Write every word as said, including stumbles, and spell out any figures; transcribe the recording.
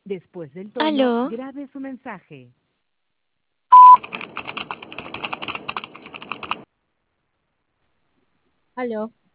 Después del tono, Aló, grabe su mensaje. Aló.